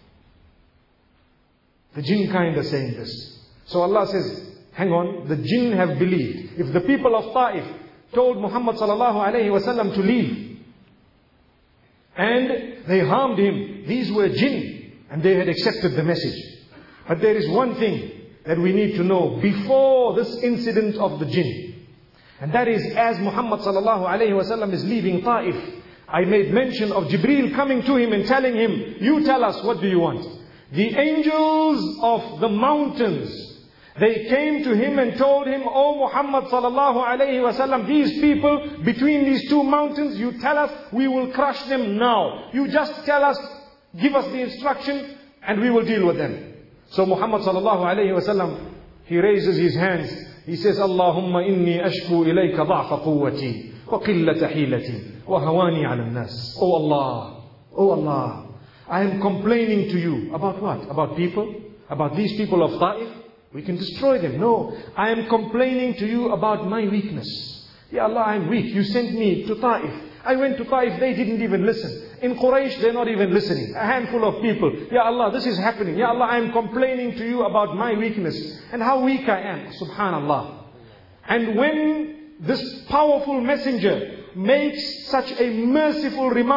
The jinn kind are saying this. So Allah says, hang on, the jinn have believed. If the people of Taif told Muhammad sallallahu alayhi wa sallam to leave, and they harmed him, these were jinn, and they had accepted the message. But there is one thing that we need to know before this incident of the jinn. And that is, as Muhammad sallallahu alayhi wa sallam is leaving Taif, I made mention of Jibreel coming to him and telling him, you tell us, what do you want? The angels of the mountains, they came to him and told him, oh Muhammad sallallahu alayhi wa sallam, these people between these two mountains, you tell us, we will crush them now. You just tell us, give us the instruction and we will deal with them. So Muhammad sallallahu alayhi wa sallam, he raises his hands. He says, Allahumma inni ashku ilayka dha'fa quwwati wa qillata hilati wa hawani ala an-nas. Oh Allah, oh Allah, I am complaining to you. About what? About people? About these people of Taif? We can destroy them. No, I am complaining to you about my weakness. Ya Allah, I am weak. You sent me to Taif. I went to Taif, they didn't even listen. In Quraysh, they're not even listening. A handful of people. Ya Allah, this is happening. Ya Allah, I am complaining to you about my weakness and how weak I am. Subhanallah. And when this powerful messenger makes such a merciful remark,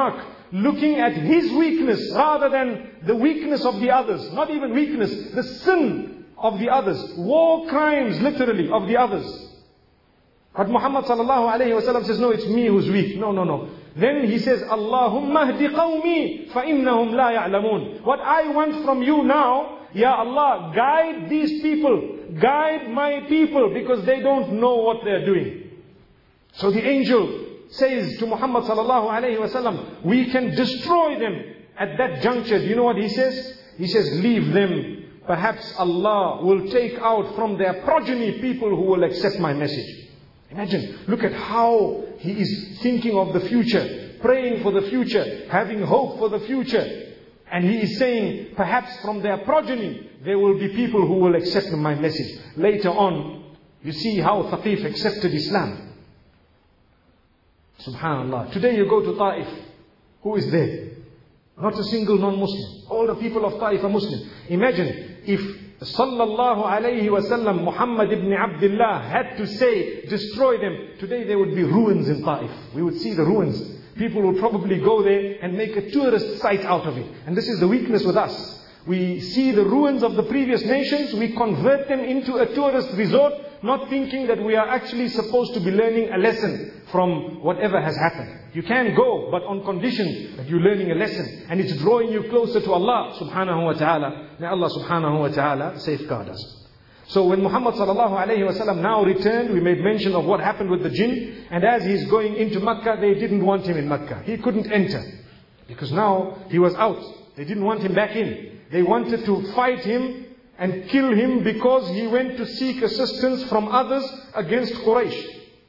looking at his weakness rather than the weakness of the others. Not even weakness, the sin of the others. War crimes, literally, of the others. But Muhammad sallallahu alayhi wa sallam says, no, it's me who's weak. No, no, no. Then he says, Allahumma hdi qawmi fa innahum la ya'lamun. What I want from you now, Ya Allah, guide these people. Guide my people because they don't know what they're doing. So the angel says to Muhammad sallallahu alayhi wa sallam, we can destroy them at that juncture. Do you know what he says? He says, leave them. Perhaps Allah will take out from their progeny people who will accept my message. Imagine, look at how he is thinking of the future, praying for the future, having hope for the future. And he is saying, perhaps from their progeny, there will be people who will accept my message. Later on, you see how Thaqif accepted Islam. Subhanallah. Today you go to Taif. Who is there? Not a single non-Muslim. All the people of Taif are Muslim. Imagine if Sallallahu alayhi wasallam, Muhammad ibn Abdullah had to say, destroy them. Today there would be ruins in Taif. We would see the ruins. People would probably go there and make a tourist site out of it. And this is the weakness with us. We see the ruins of the previous nations, we convert them into a tourist resort, not thinking that we are actually supposed to be learning a lesson from whatever has happened. You can go, but on condition that you're learning a lesson. And it's drawing you closer to Allah subhanahu wa ta'ala. May Allah subhanahu wa ta'ala safeguard us. So when Muhammad sallallahu alayhi wa sallam now returned, we made mention of what happened with the jinn. And as he's going into Makkah, they didn't want him in Makkah. He couldn't enter. Because now he was out. They didn't want him back in. They wanted to fight him and kill him because he went to seek assistance from others against Quraysh.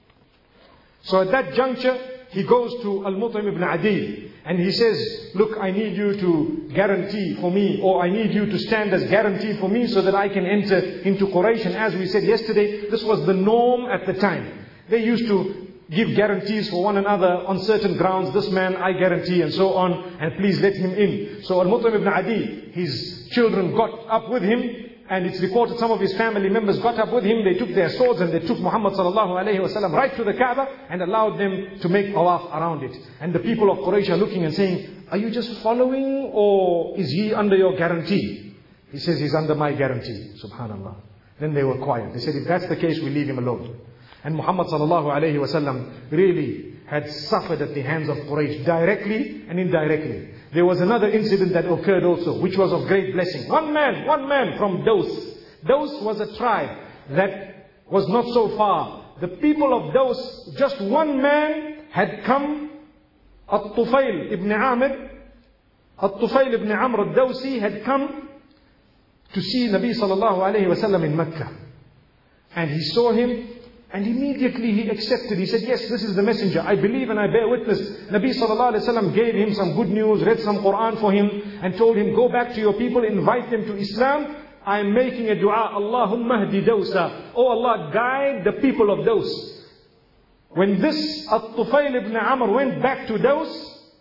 So at that juncture, he goes to Al-Mut'im ibn Adi and he says, look, I need you to guarantee for me, or I need you to stand as guarantee for me so that I can enter into Quraysh. And as we said yesterday, this was the norm at the time. They used to give guarantees for one another on certain grounds. This man, I guarantee, and so on, and please let him in. So Al-Mut'im ibn Adi, his children got up with him, and it's reported some of his family members got up with him. They took their swords and they took Muhammad sallallahu alayhi wa sallam right to the Kaaba and allowed them to make tawaf around it. And the people of Quraysh are looking and saying, are you just following, or is he under your guarantee? He says, he's under my guarantee. Subhanallah. Then they were quiet. They said, if that's the case, we leave him alone. And Muhammad sallallahu alayhi wa sallam really had suffered at the hands of Quraysh directly and indirectly. There was another incident that occurred also, which was of great blessing. One man, one man from Daws. Daws was a tribe that was not so far. The people of Daws, just one man had come. At-Tufail ibn Amr, At-Tufail ibn Amr al-Dawsi had come to see Nabi sallallahu alayhi wa sallam in Mecca. And he saw him. And immediately he accepted. He said, yes, this is the messenger. I believe and I bear witness. Nabi sallallahu alayhi wa sallam gave him some good news, read some Quran for him, and told him, go back to your people, invite them to Islam. I am making a dua. Allahumma hdi Dawsa. Oh Allah, guide the people of Daws. When this At-Tufail ibn Amr went back to Daws,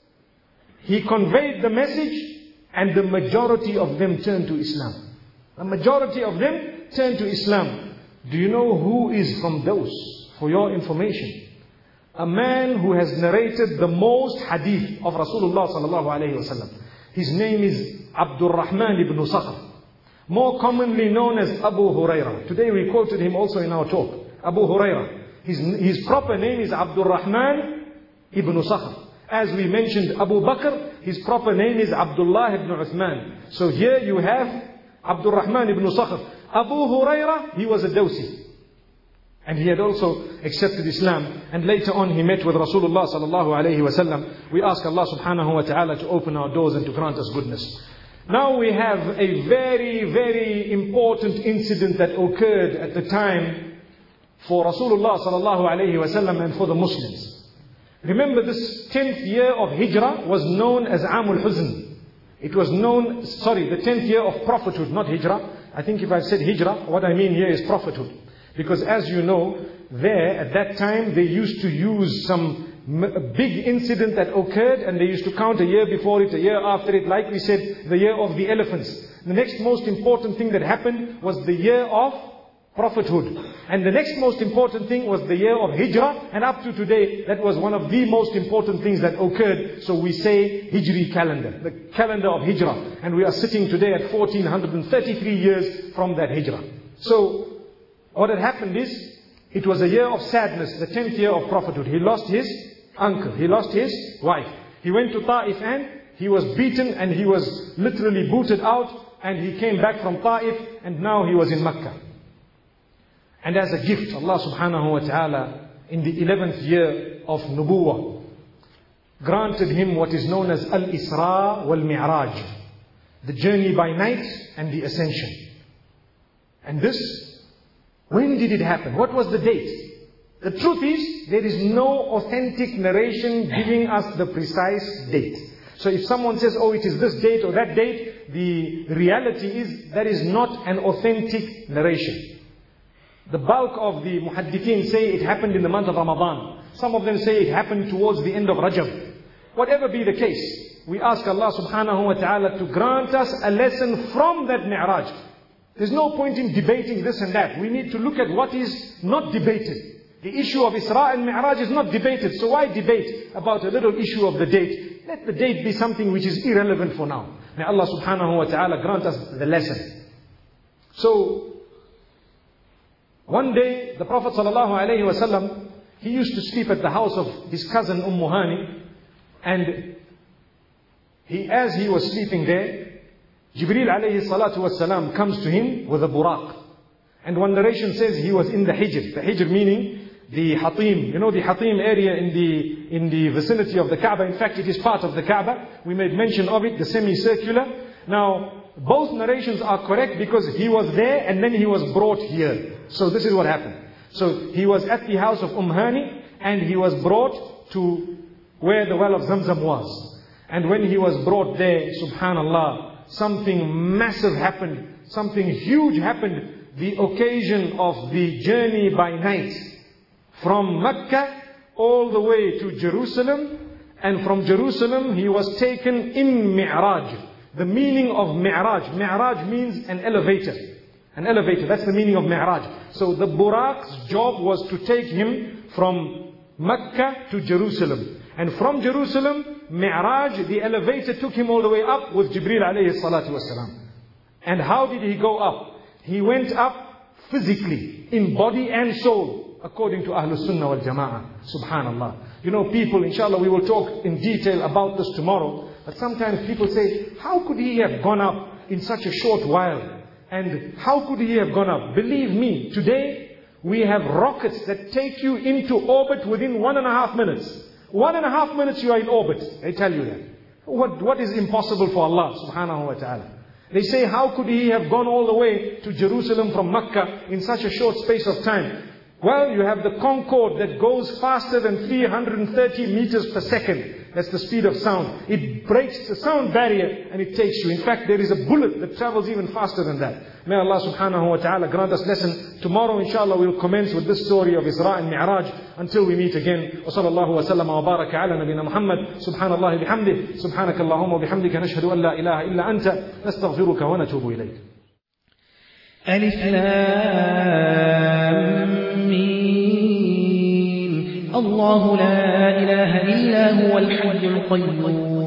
he conveyed the message, and the majority of them turned to Islam. The majority of them turned to Islam. Do you know who is from Daws? For your information, a man who has narrated the most hadith of Rasulullah sallallahu alayhi wa sallam. His name is Abdul Rahman ibn Sakhr, more commonly known as Abu Hurairah. Today we quoted him also in our talk. Abu Hurairah. His, his proper name is Abdul Rahman ibn Sakhr. As we mentioned Abu Bakr, his proper name is Abdullah ibn Uthman. So here you have Abdul Rahman ibn Sakhr. Abu Hurairah, he was a Dawsi. And he had also accepted Islam. And later on he met with Rasulullah sallallahu alayhi wa sallam. We ask Allah subhanahu wa ta'ala to open our doors and to grant us goodness. Now we have a very, very important incident that occurred at the time for Rasulullah sallallahu alayhi wa sallam and for the Muslims. Remember, this tenth year of Hijrah was known as Amul Huzn. It was known, sorry, the tenth year of prophethood, not Hijrah. I think if I said Hijrah, what I mean here is prophethood. Because as you know, there at that time they used to use some big incident that occurred, and they used to count a year before it, a year after it, like we said, the year of the elephants. The next most important thing that happened was the year of prophethood. And the next most important thing was the year of Hijrah, and up to today, that was one of the most important things that occurred. So we say Hijri calendar, the calendar of Hijrah. And we are sitting today at fourteen thirty-three years from that Hijrah. So, what had happened is, it was a year of sadness, the tenth year of prophethood. He lost his uncle, he lost his wife. He went to Ta'if and he was beaten and he was literally booted out, and he came back from Ta'if and now he was in Mecca. And as a gift, Allah subhanahu wa ta'ala, in the eleventh year of Nubuwah, granted him what is known as Al-Isra wal-Mi'raj, the journey by night and the ascension. And this, when did it happen? What was the date? The truth is, there is no authentic narration giving us the precise date. So if someone says, oh, it is this date or that date, the reality is that is not an authentic narration. The bulk of the muhaddithin say it happened in the month of Ramadan. Some of them say it happened towards the end of Rajab. Whatever be the case, we ask Allah subhanahu wa ta'ala to grant us a lesson from that Mi'raj. There's no point in debating this and that. We need to look at what is not debated. The issue of Isra and Mi'raj is not debated. So why debate about a little issue of the date? Let the date be something which is irrelevant for now. May Allah subhanahu wa ta'ala grant us the lesson. So, one day, the Prophet sallallahu alaihi wasallam, he used to sleep at the house of his cousin Umm Hani, and he, as he was sleeping there, Jibreel alayhi salatu wasalam comes to him with a buraq. And one narration says he was in the Hijr. The Hijr meaning the Hatim. You know the Hatim area in the, in the vicinity of the Kaaba. In fact, it is part of the Kaaba. We made mention of it, the semicircular. Now, both narrations are correct because he was there and then he was brought here. So this is what happened. So he was at the house of Umm Hani and he was brought to where the well of Zamzam was. And when he was brought there, subhanallah, something massive happened. Something huge happened. The occasion of the journey by night from Mecca all the way to Jerusalem. And from Jerusalem he was taken in Mi'raj. The meaning of Mi'raj. Mi'raj means an elevator. An elevator, that's the meaning of Mi'raj. So the Buraq's job was to take him from Mecca to Jerusalem. And from Jerusalem, Mi'raj, the elevator took him all the way up with Jibreel alayhi salatu wasalam. And how did he go up? He went up physically, in body and soul, according to Ahlus Sunnah wal Jama'ah. Subhanallah. You know, people, inshallah, we will talk in detail about this tomorrow. But sometimes people say, how could he have gone up in such a short while? And how could he have gone up? Believe me, today we have rockets that take you into orbit within one and a half minutes. One and a half minutes you are in orbit. I tell you that. What, what is impossible for Allah subhanahu wa ta'ala? They say, how could he have gone all the way to Jerusalem from Mecca in such a short space of time? Well, you have the Concorde that goes faster than three hundred thirty meters per second. That's the speed of sound. It breaks the sound barrier and it takes you. In fact, there is a bullet that travels even faster than that. May Allah subhanahu wa ta'ala grant us lesson. Tomorrow, inshallah, we'll commence with this story of Isra and Mi'raj until we meet again. Wa sallallahu wa sallam wa baraka ala nabina Muhammad. Subhanallah bihamdih. Subhanakallahumma wa bihamdika nashhadu an la ilaha illa anta. Nastaghfiruka wa natubu ilayk. Alif Lam الله لا إله إلا هو الحي القيوم